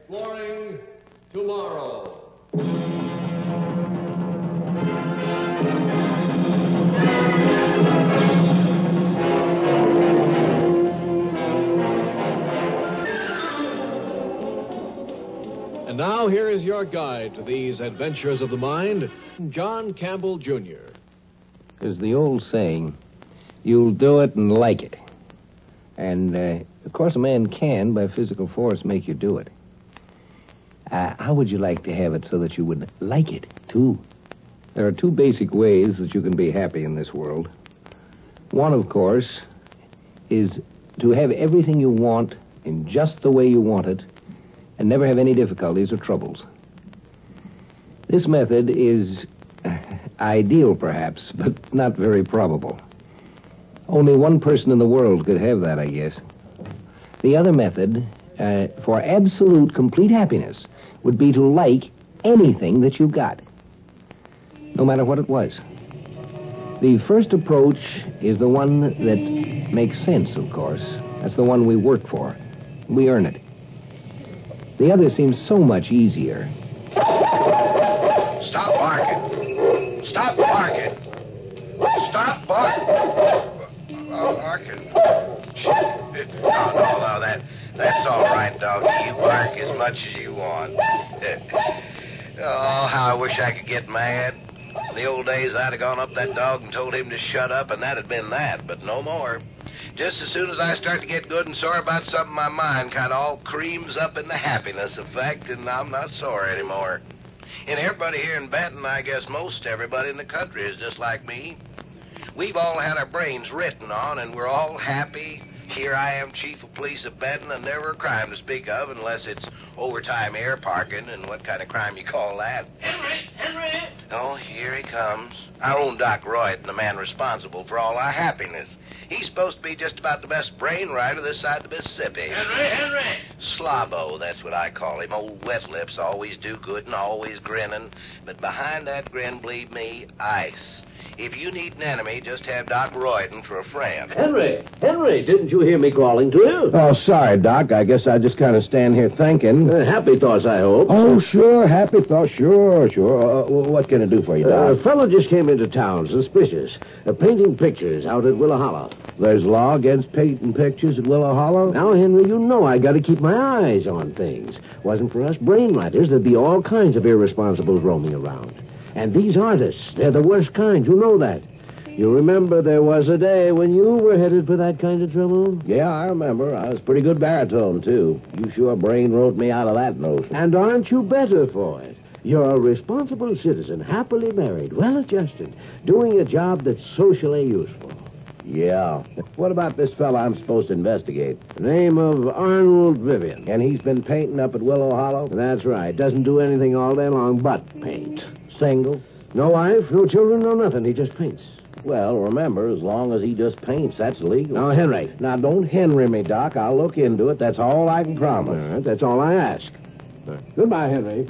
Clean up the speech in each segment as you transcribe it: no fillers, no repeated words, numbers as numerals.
Exploring tomorrow. And now here is your guide to these adventures of the mind, John Campbell, Jr. There's the old saying, you'll do it and like it. And, of course, a man can, by physical force, make you do it. How would you like to have it so that you would like it, too? There are two basic ways that you can be happy in this world. One, of course, is to have everything you want in just the way you want it and never have any difficulties or troubles. This method is ideal, perhaps, but not very probable. Only one person in the world could have that, I guess. The other method, for absolute, complete happiness, would be to like anything that you got, no matter what it was. The first approach is the one that makes sense, of course. That's the one we work for. We earn it. The other seems so much easier. Stop barking. Stop barking. Stop barking. Barking. No, that's all right, doggy. You bark as much as you want. Oh, how I wish I could get mad. In the old days, I'd have gone up that dog and told him to shut up, and that'd been that, but no more. Just as soon as I start to get good and sore about something, my mind kind of all creams up in the happiness effect, and I'm not sore anymore. And everybody here in Benton, I guess most everybody in the country is just like me. We've all had our brains written on, and we're all happy. Here I am, chief of police of Benton, and never a crime to speak of unless it's overtime air parking, and what kind of crime you call that? Henry! Oh, here he comes. Our own Doc Royden, the man responsible for all our happiness. He's supposed to be just about the best brain rider this side of the Mississippi. Henry! Slobbo, that's what I call him. Old wet lips, always do good and always grinning. But behind that grin, believe me, ice. If you need an enemy, just have Doc Royden for a friend. Henry, didn't you hear me calling to you? Oh, sorry, Doc. I guess I just kind of stand here thinking. Happy thoughts, I hope. Oh, sure. Happy thoughts. Sure. What can I do for you, Doc? A fellow just came into town, suspicious. Painting pictures out at Willow Hollow. There's law against painting pictures at Willow Hollow? Now, Henry, you know I got to keep my eyes on things. Wasn't for us brain writers, there'd be all kinds of irresponsibles roaming around. And these artists, they're the worst kind. You know that. You remember there was a day when you were headed for that kind of trouble? Yeah, I remember. I was pretty good baritone, too. You sure brain wrote me out of that notion. And aren't you better for it? You're a responsible citizen, happily married, well-adjusted, doing a job that's socially useful. Yeah. What about this fella I'm supposed to investigate? The name of Arnold Vivian. And he's been painting up at Willow Hollow? That's right. Doesn't do anything all day long but paint. Single? No wife, no children, no nothing. He just paints. Well, remember, as long as he just paints, that's legal. Now, Henry. Now, don't Henry me, Doc. I'll look into it. That's all I can promise. All right, that's all I ask. Goodbye, Henry.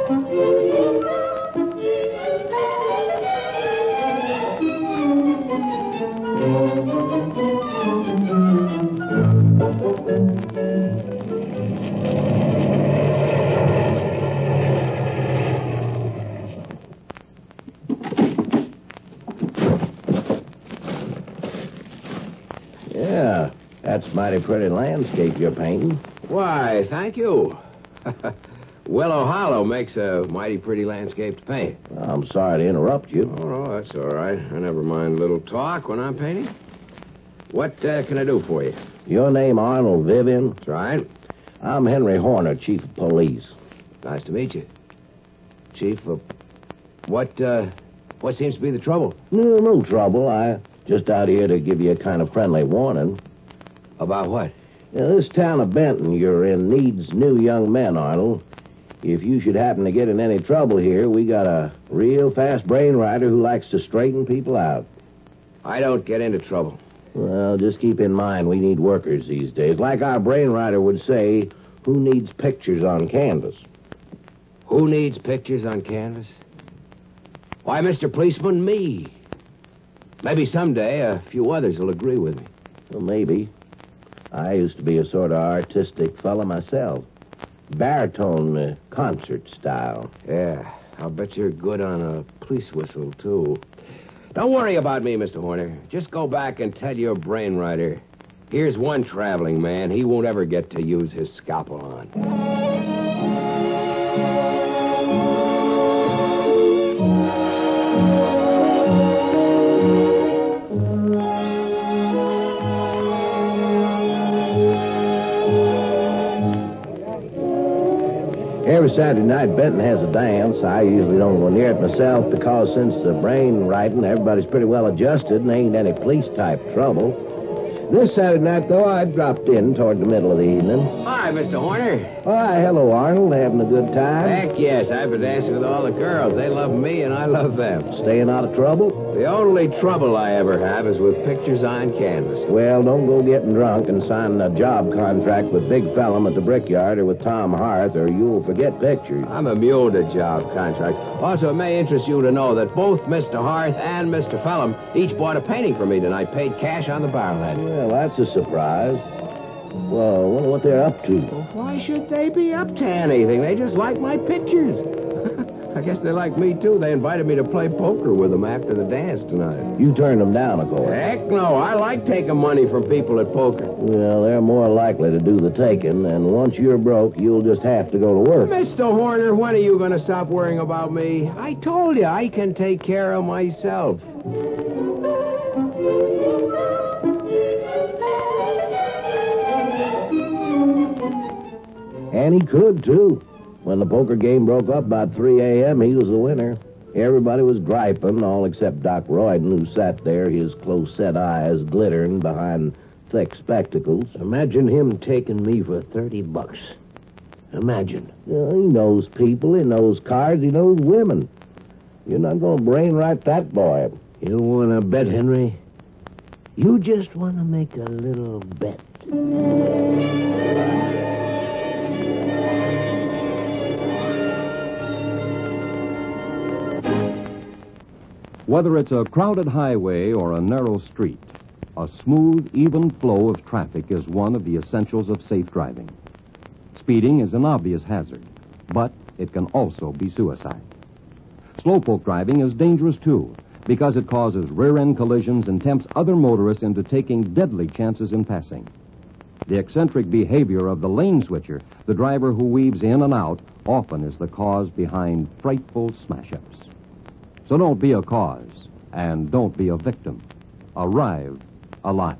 Yeah, that's mighty pretty landscape you're painting. Why, thank you. Willow Hollow makes a mighty pretty landscape to paint. I'm sorry to interrupt you. Oh, no, that's all right. I never mind a little talk when I'm painting. What can I do for you? Your name Arnold Vivian? That's right. I'm Henry Horner, chief of police. Nice to meet you. Chief of... What seems to be the trouble? No trouble. I just out here to give you a kind of friendly warning. About what? This town of Benton you're in needs new young men, Arnold. If you should happen to get in any trouble here, we got a real fast brain rider who likes to straighten people out. I don't get into trouble. Well, just keep in mind we need workers these days. Like our brain rider would say, who needs pictures on canvas? Who needs pictures on canvas? Why, Mr. Policeman, me. Maybe someday a few others will agree with me. Well, maybe. I used to be a sort of artistic fella myself. Baritone concert style. Yeah, I'll bet you're good on a police whistle, too. Don't worry about me, Mr. Horner. Just go back and tell your brainwriter. Here's one traveling man he won't ever get to use his scalpel on. Every Saturday night, Benton has a dance. I usually don't go near it myself because since the brain writing, everybody's pretty well adjusted and ain't any police-type trouble. This Saturday night, though, I dropped in toward the middle of the evening. Hi, Mr. Horner. Why, hello, Arnold. Having a good time? Heck yes, I've been dancing with all the girls. They love me and I love them. Staying out of trouble? The only trouble I ever have is with pictures on canvas. Well, don't go getting drunk and signing a job contract with Big Fellum at the Brickyard or with Tom Harth, or you'll forget pictures. I'm immune to job contracts. Also, it may interest you to know that both Mr. Harth and Mr. Fellum each bought a painting for me tonight, paid cash on the barrelhead. Well, that's a surprise. Well, I wonder what they're up to. Well, why should they be up to anything? They just like my pictures. I guess they like me, too. They invited me to play poker with them after the dance tonight. You turned them down, of course. Heck no. I like taking money from people at poker. Well, they're more likely to do the taking, and once you're broke, you'll just have to go to work. Mr. Horner, when are you going to stop worrying about me? I told you I can take care of myself. And he could, too. When the poker game broke up about 3 a.m., he was the winner. Everybody was griping, all except Doc Royden, who sat there, his close-set eyes glittering behind thick spectacles. Imagine him taking me for $30. Imagine. Well, he knows people, he knows cards, he knows women. You're not going to brainwrite that boy. You want to bet, Henry? You just want to make a little bet. Whether it's a crowded highway or a narrow street, a smooth, even flow of traffic is one of the essentials of safe driving. Speeding is an obvious hazard, but it can also be suicide. Slowpoke driving is dangerous, too, because it causes rear-end collisions and tempts other motorists into taking deadly chances in passing. The eccentric behavior of the lane switcher, the driver who weaves in and out, often is the cause behind frightful smash-ups. So don't be a cause, and don't be a victim. Arrive alive.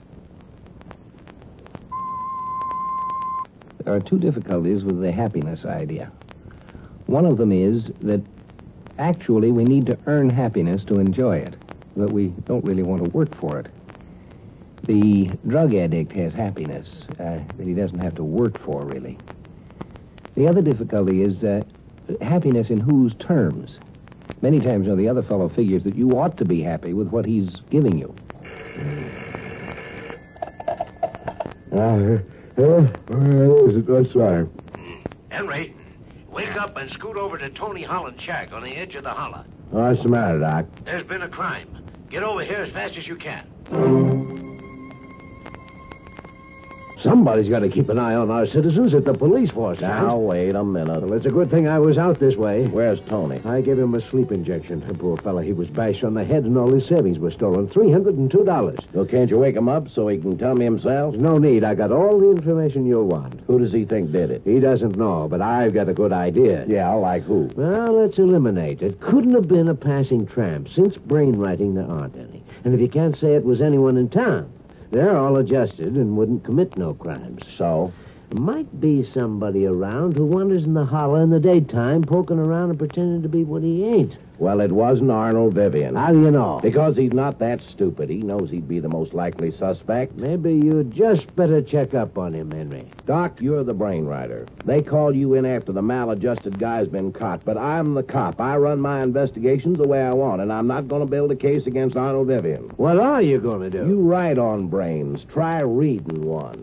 There are two difficulties with the happiness idea. One of them is that actually we need to earn happiness to enjoy it, but we don't really want to work for it. The drug addict has happiness that he doesn't have to work for, really. The other difficulty is happiness in whose terms? Many times, the other fellow figures that you ought to be happy with what he's giving you. That's right. Henry, wake up and scoot over to Tony Holland's shack on the edge of the holler. What's the matter, Doc? There's been a crime. Get over here as fast as you can. Somebody's got to keep an eye on our citizens at the police force. Now, wait a minute. Well, it's a good thing I was out this way. Where's Tony? I gave him a sleep injection. The poor fella, he was bashed on the head and all his savings were stolen. $302. Well, can't you wake him up so he can tell me himself? No need. I got all the information you'll want. Who does he think did it? He doesn't know, but I've got a good idea. Yeah, like who? Well, let's eliminate. It couldn't have been a passing tramp. Since brainwriting, there aren't any. And if you can't say it was anyone in town, they're all adjusted and wouldn't commit no crimes. So? Might be somebody around who wanders in the holler in the daytime, poking around and pretending to be what he ain't. Well, it wasn't Arnold Vivian. How do you know? Because he's not that stupid. He knows he'd be the most likely suspect. Maybe you just better check up on him, Henry. Doc, you're the brainwriter. They called you in after the maladjusted guy's been caught, but I'm the cop. I run my investigations the way I want, and I'm not going to build a case against Arnold Vivian. What are you going to do? You write on brains. Try reading one.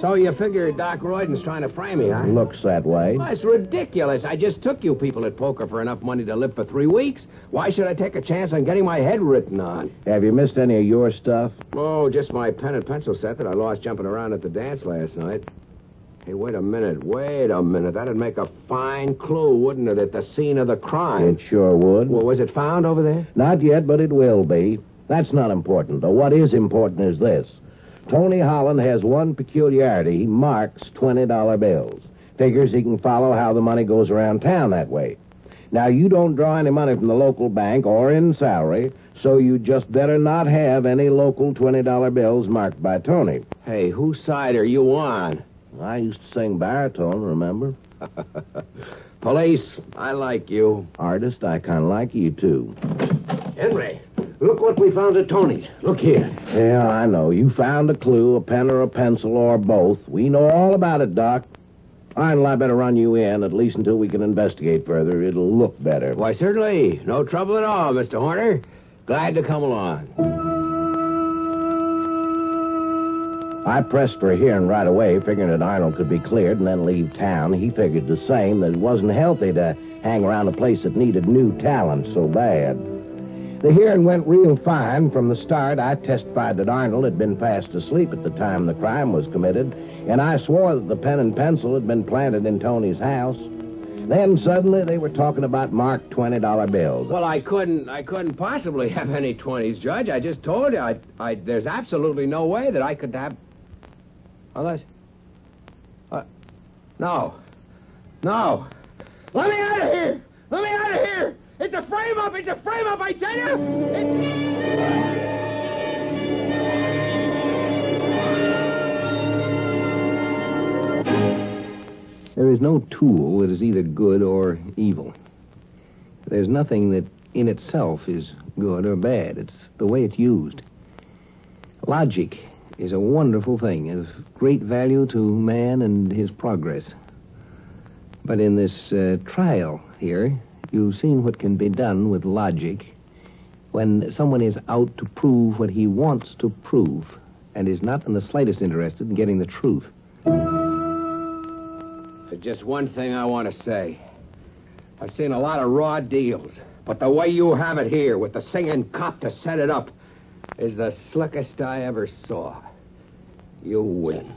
So you figure Doc Royden's trying to frame me, huh? Looks that way. Well, it's ridiculous. I just took you people at poker for enough money to live for 3 weeks. Why should I take a chance on getting my head written on? Have you missed any of your stuff? Oh, just my pen and pencil set that I lost jumping around at the dance last night. Hey, wait a minute. That'd make a fine clue, wouldn't it, at the scene of the crime? It sure would. Well, was it found over there? Not yet, but it will be. That's not important, though. What is important is this. Tony Holland has one peculiarity. He marks $20 bills. Figures he can follow how the money goes around town that way. Now, you don't draw any money from the local bank or in salary, so you just better not have any local $20 bills marked by Tony. Hey, whose side are you on? I used to sing baritone, remember? Police, I like you. Artist, I kind of like you, too. Henry, look what we found at Tony's. Look here. Yeah, I know. You found a clue, a pen or a pencil, or both. We know all about it, Doc. Arnold, I better run you in, at least until we can investigate further. It'll look better. Why, certainly. No trouble at all, Mr. Horner. Glad to come along. I pressed for a hearing right away, figuring that Arnold could be cleared and then leave town. He figured the same, that it wasn't healthy to hang around a place that needed new talent so bad. The hearing went real fine. From the start, I testified that Arnold had been fast asleep at the time the crime was committed, and I swore that the pen and pencil had been planted in Tony's house. Then suddenly they were talking about marked $20 bills. Well, I couldn't possibly have any 20s, Judge. I just told you, there's absolutely no way that I could have... Unless... No. Let me out of here! Let me out of here! It's a frame-up! It's a frame-up, I tell you! There is no tool that is either good or evil. There's nothing that in itself is good or bad. It's the way it's used. Logic is a wonderful thing, of great value to man and his progress. But in this trial here, you've seen what can be done with logic when someone is out to prove what he wants to prove and is not in the slightest interested in getting the truth. There's just one thing I want to say. I've seen a lot of raw deals, but the way you have it here with the singing cop to set it up is the slickest I ever saw. You win.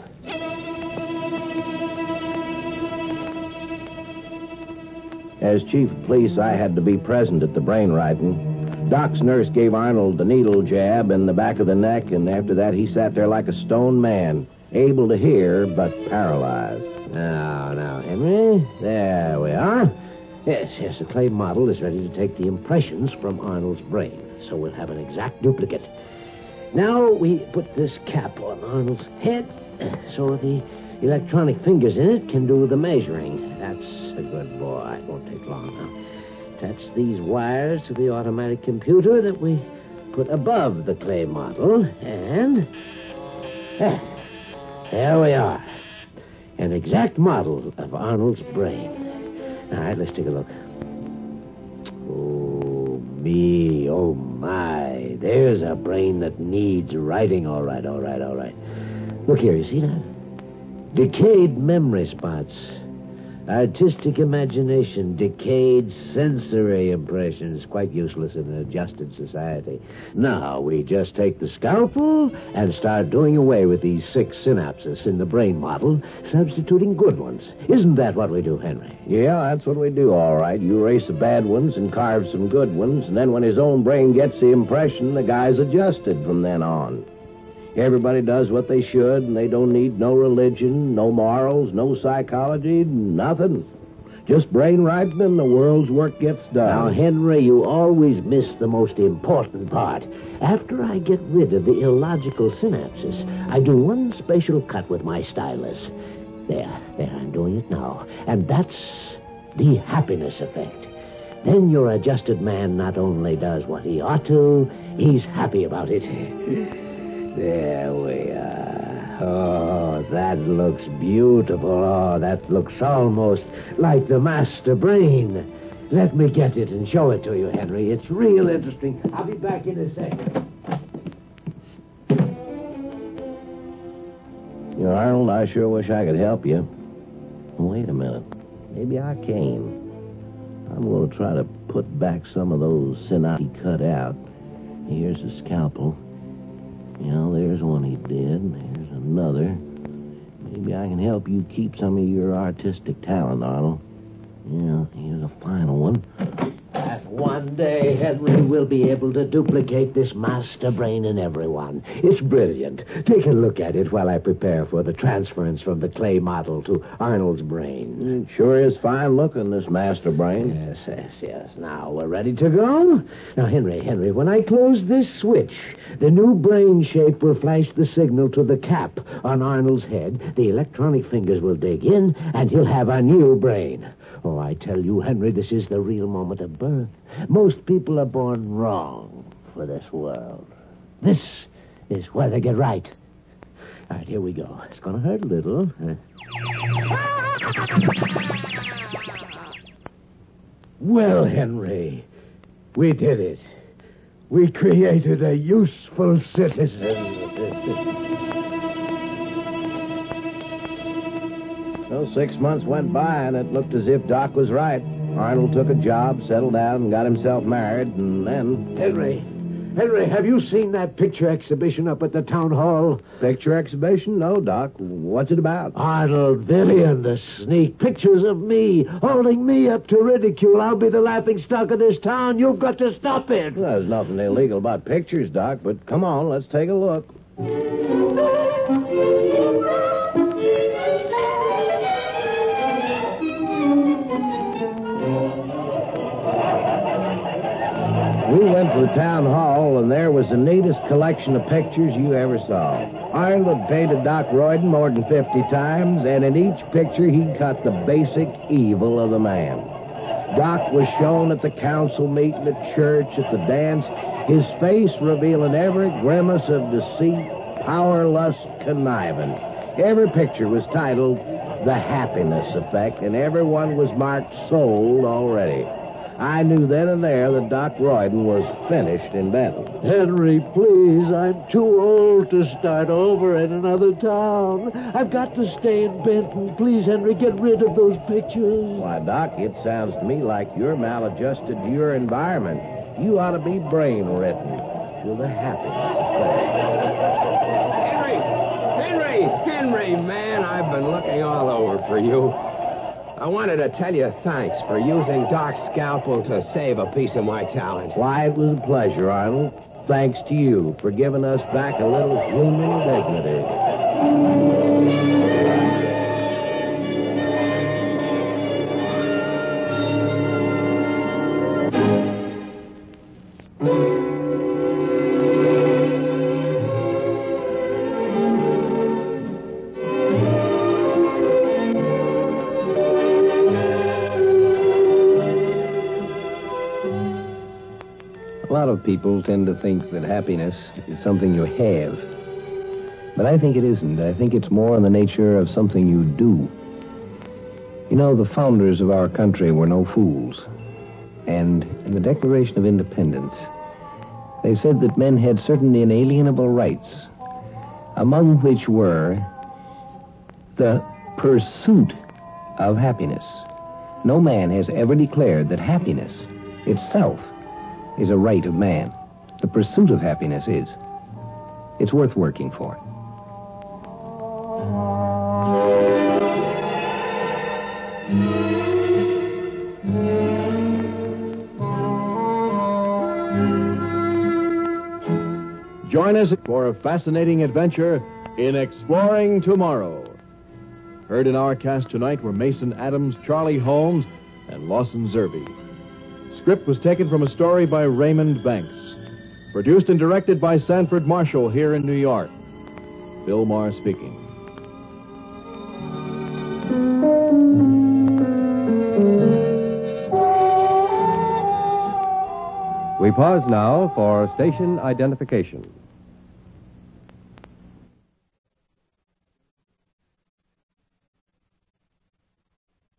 As chief of police, I had to be present at the brain writing. Doc's nurse gave Arnold the needle jab in the back of the neck, and after that he sat there like a stone man, able to hear, but paralyzed. Now, Henry, there we are. Yes, the clay model is ready to take the impressions from Arnold's brain, so we'll have an exact duplicate. Now we put this cap on Arnold's head so the electronic fingers in it can do the measuring. That's a good boy. It won't take long now. Attach these wires to the automatic computer that we put above the clay model, and there we are. An exact model of Arnold's brain. All right, let's take a look. Oh, me, oh, my. There's a brain that needs writing. All right. Look here, you see that? Decayed memory spots. Artistic imagination, decayed sensory impressions, quite useless in an adjusted society. Now, we just take the scalpel and start doing away with these 6 synapses in the brain model, substituting good ones. Isn't that what we do, Henry? Yeah, that's what we do, all right. You erase the bad ones and carve some good ones, and then when his own brain gets the impression, the guy's adjusted from then on. Everybody does what they should, and they don't need no religion, no morals, no psychology, nothing. Just brain writing, and the world's work gets done. Now, Henry, you always miss the most important part. After I get rid of the illogical synapses, I do one special cut with my stylus. There, I'm doing it now. And that's the happiness effect. Then your adjusted man not only does what he ought to, he's happy about it. There we are. Oh, that looks beautiful. Oh, that looks almost like the master brain. Let me get it and show it to you, Henry. It's real interesting. I'll be back in a second. You know, Arnold, I sure wish I could help you. Wait a minute. Maybe I can. I'm going to try to put back some of those cyanogen he cut out. Here's a scalpel. You know, there's one he did. There's another. Maybe I can help you keep some of your artistic talent, Arnold. Yeah, here's a final one. That one day Henry will be able to duplicate this master brain in everyone. It's brilliant. Take a look at it while I prepare for the transference from the clay model to Arnold's brain. It sure is fine looking, this master brain. Yes. Now we're ready to go. Now, Henry, when I close this switch, the new brain shape will flash the signal to the cap on Arnold's head. The electronic fingers will dig in, and he'll have a new brain. Oh, I tell you, Henry, this is the real moment of birth. Most people are born wrong for this world. This is where they get right. All right, here we go. It's going to hurt a little. Well, Henry, we did it. We created a useful citizen. Well, 6 months went by, and it looked as if Doc was right. Arnold took a job, settled down, and got himself married, and then... Henry, have you seen that picture exhibition up at the town hall? Picture exhibition? No, Doc. What's it about? Arnold Vivian, the sneak. Pictures of me, holding me up to ridicule. I'll be the laughing stock of this town. You've got to stop it. Well, there's nothing illegal about pictures, Doc, but come on, let's take a look. We went to the town hall, and there was the neatest collection of pictures you ever saw. Arnold had painted Doc Royden more than 50 times, and in each picture he cut the basic evil of the man. Doc was shown at the council meeting, at church, at the dance, his face revealing every grimace of deceit, power, lust, conniving. Every picture was titled The Happiness Effect, and everyone was marked sold already. I knew then and there that Doc Royden was finished in Benton. Henry, please, I'm too old to start over in another town. I've got to stay in Benton. Please, Henry, get rid of those pictures. Why, Doc, it sounds to me like you're maladjusted to your environment. You ought to be brain-written to the happiness effect. Henry, man, I've been looking all over for you. I wanted to tell you thanks for using Doc's scalpel to save a piece of my talent. Why, it was a pleasure, Arnold. Thanks to you for giving us back a little human dignity. A lot of people tend to think that happiness is something you have. But I think it isn't. I think it's more in the nature of something you do. You know, the founders of our country were no fools. And in the Declaration of Independence, they said that men had certain inalienable rights, among which were the pursuit of happiness. No man has ever declared that happiness itself is a right of man. The pursuit of happiness is. It's worth working for. Join us for a fascinating adventure in Exploring Tomorrow. Heard in our cast tonight were Mason Adams, Charlie Holmes, and Lawson Zerbe. Script was taken from a story by Raymond Banks. Produced and directed by Sanford Marshall here in New York. Bill Maher speaking. We pause now for station identification.